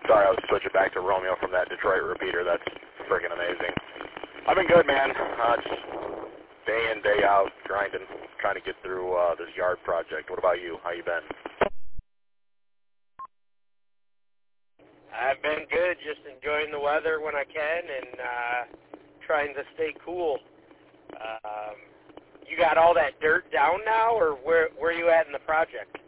Sorry, I was switching back to Romeo from that Detroit repeater. That's friggin' amazing. I've been good, man. Just day in, day out, grinding, trying to get through this yard project. What about you? How you been? I've been good, just enjoying the weather when I can and trying to stay cool. You got all that dirt down now, or where are you at in the project?